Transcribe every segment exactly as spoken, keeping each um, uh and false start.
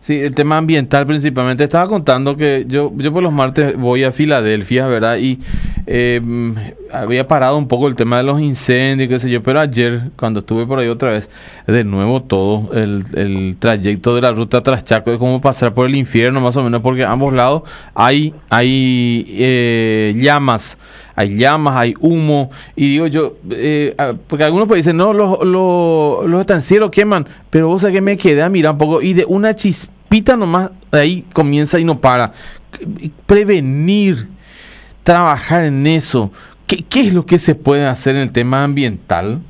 Sí, el tema ambiental principalmente. Estaba contando que yo, yo por los martes voy a Filadelfia, ¿verdad? Y eh, había parado un poco el tema de los incendios, qué sé yo, pero ayer, cuando estuve por ahí otra vez, de nuevo todo el, el trayecto de la ruta tras Chaco es como pasar por el infierno, más o menos, porque a ambos lados hay, hay eh, llamas. Hay llamas, hay humo, y digo yo, eh, porque algunos pues dicen, no, los, los, los estancieros queman, pero vos sabés que me quedé a mirar un poco, y de una chispita nomás, ahí comienza y no para. Prevenir, trabajar en eso, ¿qué, qué es lo que se puede hacer en el tema ambiental?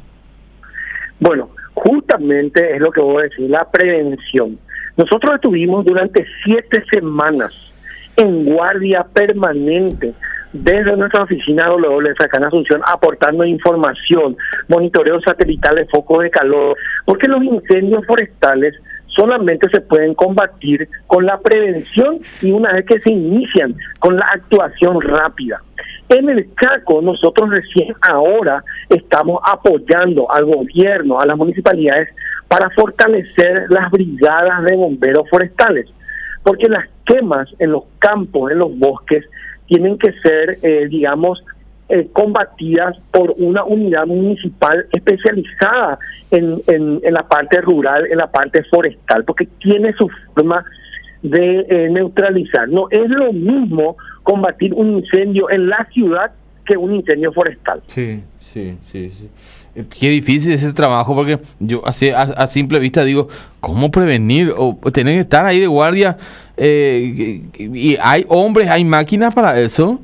Bueno, justamente es lo que voy a decir, la prevención. Nosotros estuvimos durante siete semanas en guardia permanente, desde nuestra oficina W W F acá en Asunción, aportando información, monitoreo satelital de focos de calor, porque los incendios forestales solamente se pueden combatir con la prevención y una vez que se inician, con la actuación rápida. En el Chaco, nosotros recién ahora estamos apoyando al gobierno, a las municipalidades, para fortalecer las brigadas de bomberos forestales, porque las quemas en los campos, en los bosques, tienen que ser, eh, digamos, eh, combatidas por una unidad municipal especializada en, en, en la parte rural, en la parte forestal, porque tiene su forma de eh, neutralizar. No es lo mismo combatir un incendio en la ciudad que un incendio forestal. Sí, sí, sí, sí. Qué difícil ese trabajo, porque yo así a, a simple vista digo, ¿cómo prevenir? O tener que estar ahí de guardia, eh, y hay hombres, hay máquinas para eso.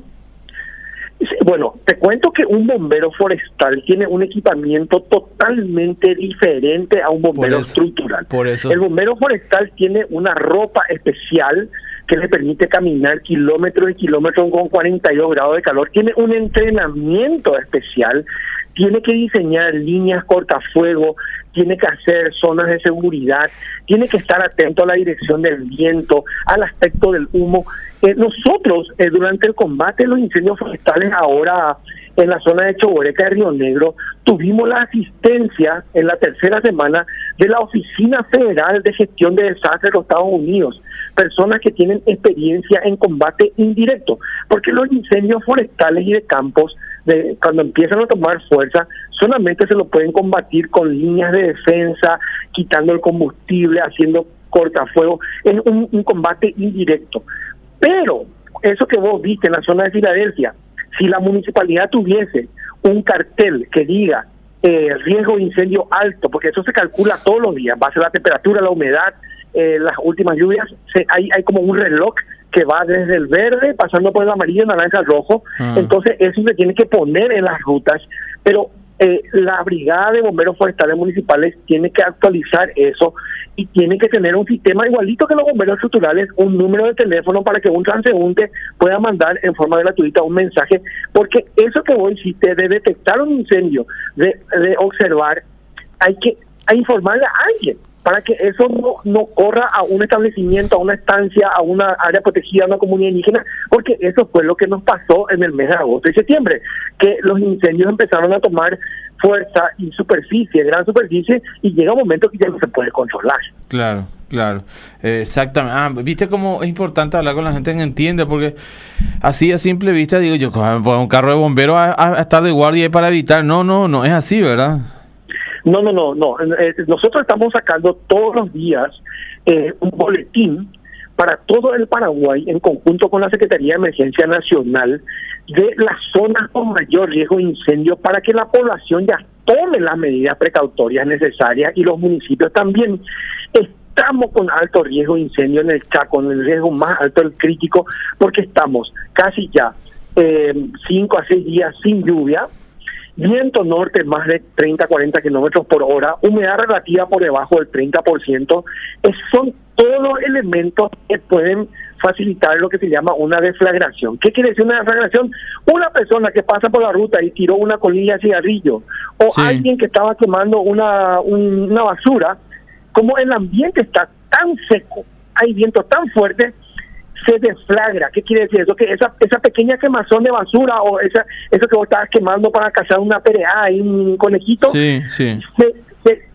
Sí, bueno, te cuento que un bombero forestal tiene un equipamiento totalmente diferente a un bombero Por eso, estructural. Por eso. El bombero forestal tiene una ropa especial que le permite caminar kilómetros y kilómetros con cuarenta y dos grados de calor. Tiene un entrenamiento especial, tiene que diseñar líneas cortafuego, tiene que hacer zonas de seguridad, tiene que estar atento a la dirección del viento, al aspecto del humo. Eh, nosotros, eh, durante el combate de los incendios forestales ahora en la zona de Choboreca de Río Negro, tuvimos la asistencia en la tercera semana de la Oficina Federal de Gestión de Desastres de los Estados Unidos, personas que tienen experiencia en combate indirecto, porque los incendios forestales y de campos, de, cuando empiezan a tomar fuerza, solamente se lo pueden combatir con líneas de defensa, quitando el combustible, haciendo cortafuego, es un, un combate indirecto. Pero eso que vos viste en la zona de Filadelfia, si la municipalidad tuviese un cartel que diga eh, riesgo de incendio alto, porque eso se calcula todos los días, base a la temperatura, la humedad, eh, las últimas lluvias, se, hay, hay como un reloj que va desde el verde, pasando por el amarillo, naranja, rojo. Ah. Entonces eso se tiene que poner en las rutas, pero eh, la brigada de bomberos forestales municipales tiene que actualizar eso y tiene que tener un sistema igualito que los bomberos estructurales, un número de teléfono para que un transeúnte pueda mandar en forma gratuita un mensaje, porque eso que vos hiciste de detectar un incendio, de, de observar, hay que hay informarle a alguien para que eso no, no corra a un establecimiento, a una estancia, a una área protegida, a una comunidad indígena, porque eso fue lo que nos pasó en el mes de agosto y septiembre, que los incendios empezaron a tomar fuerza y superficie, gran superficie, y llega un momento que ya no se puede controlar. Claro, claro, eh, exactamente. Ah, viste cómo es importante hablar con la gente que entiende, porque así a simple vista digo yo, un carro de bomberos a, a, a estar de guardia para evitar, no, no, no es así, ¿verdad? No, no, no, no. Eh, nosotros estamos sacando todos los días eh, un boletín para todo el Paraguay, en conjunto con la Secretaría de Emergencia Nacional, de las zonas con mayor riesgo de incendio, para que la población ya tome las medidas precautorias necesarias y los municipios también. Estamos con alto riesgo de incendio en el Chaco, en el riesgo más alto, el crítico, porque estamos casi ya eh, cinco a seis días sin lluvia, viento norte más de treinta a cuarenta kilómetros por hora, humedad relativa por debajo del treinta por ciento, es, son todos los elementos que pueden facilitar lo que se llama una deflagración. ¿Qué quiere decir una deflagración? Una persona que pasa por la ruta y tiró una colilla de cigarrillo, o sí. alguien que estaba quemando una, un, una basura, como el ambiente está tan seco, hay viento tan fuerte, se deflagra. ¿Qué quiere decir eso? Que esa esa pequeña quemazón de basura o esa eso que vos estabas quemando para cazar una pereada y un conejito, sí, sí. Se, se,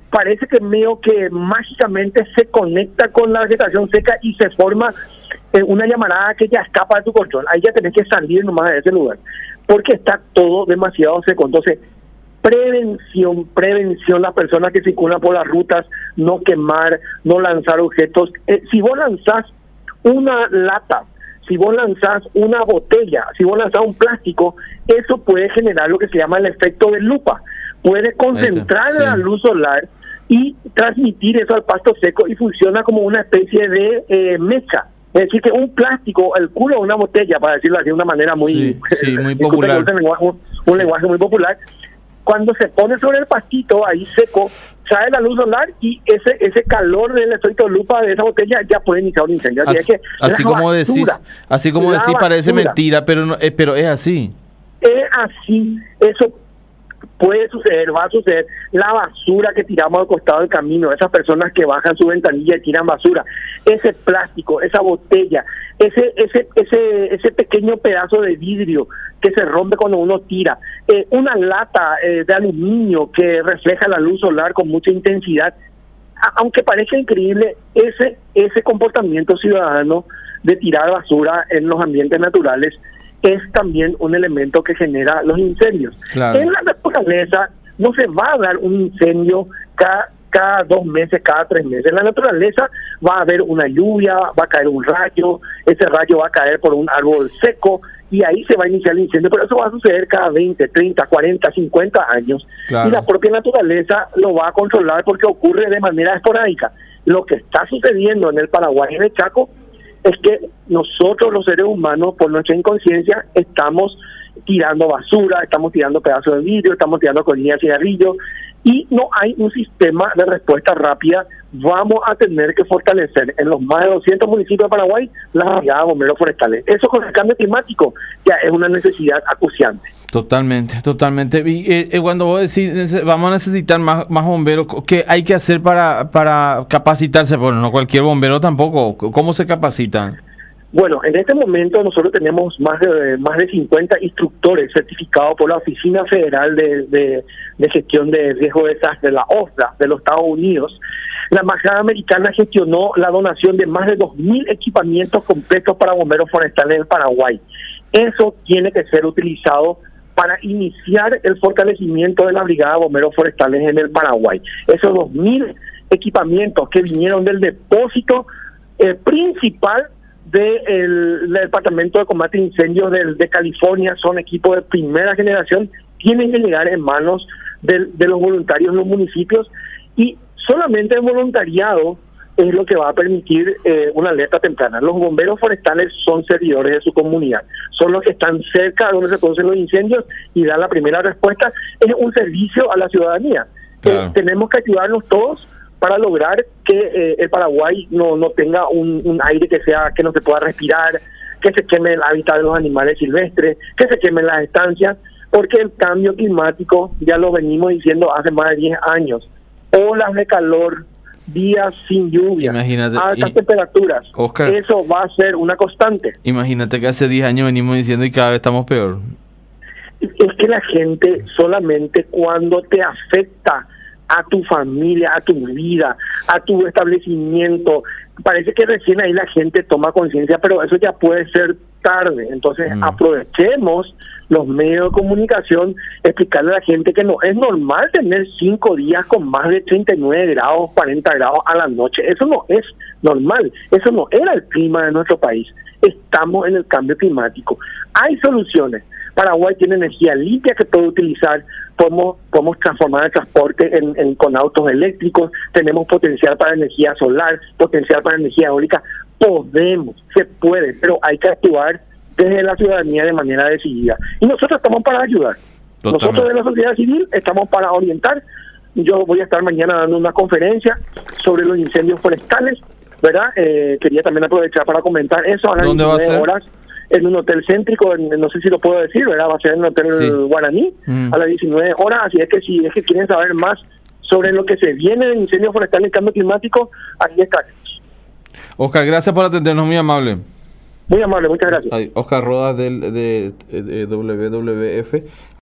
parece que medio que mágicamente se conecta con la vegetación seca y se forma eh, una llamarada que ya escapa de tu control. Ahí ya tenés que salir nomás de ese lugar, porque está todo demasiado seco. Entonces, prevención, prevención, las personas que circulan por las rutas, no quemar, no lanzar objetos. Eh, si vos lanzás una lata, si vos lanzás una botella, si vos lanzás un plástico, eso puede generar lo que se llama el efecto de lupa. Puede concentrar sí. la luz solar y transmitir eso al pasto seco y funciona como una especie de eh, mecha. Es decir, que un plástico, el culo de una botella, para decirlo así de una manera muy, sí, sí, muy popular, un lenguaje, un, un lenguaje muy popular, cuando se pone sobre el pastito ahí seco, sale la luz solar y ese ese calor del efecto de lupa de esa botella ya puede iniciar un incendio. Así, así, es que así como basura, decís, así como decís parece basura. mentira, pero no, eh, pero es así. Es así, eso puede suceder, va a suceder. La basura que tiramos al costado del camino, esas personas que bajan su ventanilla y tiran basura, ese plástico, esa botella, ese ese ese ese pequeño pedazo de vidrio que se rompe cuando uno tira, eh, una lata eh, de aluminio que refleja la luz solar con mucha intensidad. A, aunque parezca increíble, ese ese comportamiento ciudadano de tirar basura en los ambientes naturales es también un elemento que genera los incendios. Claro. En la naturaleza no se va a dar un incendio cada, cada dos meses, cada tres meses. En la naturaleza va a haber una lluvia, va a caer un rayo, ese rayo va a caer por un árbol seco y ahí se va a iniciar el incendio, pero eso va a suceder cada veinte, treinta, cuarenta, cincuenta años. Claro. Y la propia naturaleza lo va a controlar porque ocurre de manera esporádica. Lo que está sucediendo en el Paraguay y en el Chaco es que nosotros los seres humanos, por nuestra inconsciencia, estamos tirando basura, estamos tirando pedazos de vidrio, estamos tirando colillas de cigarrillos y no hay un sistema de respuesta rápida. Vamos a tener que fortalecer en los más de doscientos municipios de Paraguay las brigadas de bomberos forestales. Eso con el cambio climático ya es una necesidad acuciante. Totalmente, totalmente. Y eh, cuando vos decís, vamos a necesitar más, más bomberos, ¿qué hay que hacer para, para capacitarse? Bueno, no cualquier bombero tampoco. ¿Cómo se capacitan? Bueno, en este momento nosotros tenemos más de más de cincuenta instructores certificados por la Oficina Federal de, de, de Gestión de Riesgo de Desastre, la O S D A, de los Estados Unidos. La Embajada Americana gestionó la donación de más de dos mil equipamientos completos para bomberos forestales en Paraguay. Eso tiene que ser utilizado para iniciar el fortalecimiento de la Brigada de Bomberos Forestales en el Paraguay. Esos dos mil equipamientos que vinieron del depósito eh, principal del de Departamento de Combate a Incendios de, de California, son equipos de primera generación, tienen que llegar en manos de, de los voluntarios en los municipios y solamente el voluntariado es lo que va a permitir eh, una alerta temprana. Los bomberos forestales son servidores de su comunidad, son los que están cerca de donde se producen los incendios y dan la primera respuesta. Es un servicio a la ciudadanía. Claro. Eh, tenemos que ayudarnos todos para lograr que eh, el Paraguay no no tenga un, un aire que sea que no se pueda respirar, que se queme el hábitat de los animales silvestres, que se quemen las estancias, porque el cambio climático, ya lo venimos diciendo hace más de diez años, olas de calor, días sin lluvia, imagínate, altas y, temperaturas, Oscar, eso va a ser una constante. Imagínate que hace diez años venimos diciendo y cada vez estamos peor. Es que la gente solamente cuando te afecta a tu familia, a tu vida, a tu establecimiento, parece que recién ahí la gente toma conciencia, pero eso ya puede ser tarde. Entonces mm. aprovechemos los medios de comunicación, explicarle a la gente que no es normal tener cinco días con más de treinta y nueve grados, cuarenta grados a la noche. Eso no es normal, eso no era el clima de nuestro país. Estamos en el cambio climático. Hay soluciones. Paraguay tiene energía limpia que puede utilizar, podemos, podemos transformar el transporte en, en, con autos eléctricos, tenemos potencial para energía solar, potencial para energía eólica, podemos, se puede, pero hay que actuar desde la ciudadanía de manera decidida. Y nosotros estamos para ayudar. Totalmente. Nosotros de la sociedad civil estamos para orientar. Yo voy a estar mañana dando una conferencia sobre los incendios forestales, ¿verdad? Eh, quería también aprovechar para comentar eso a las diecinueve horas. En un hotel céntrico, en, no sé si lo puedo decir, ¿verdad? Va a ser en el Hotel sí. Guaraní, mm. a las diecinueve horas, así es que si es que quieren saber más sobre lo que se viene de incendio forestal y cambio climático, ahí está. Oscar, gracias por atendernos, muy amable. Muy amable, muchas gracias. Ay, Oscar Rodas del, de, de, de W W F.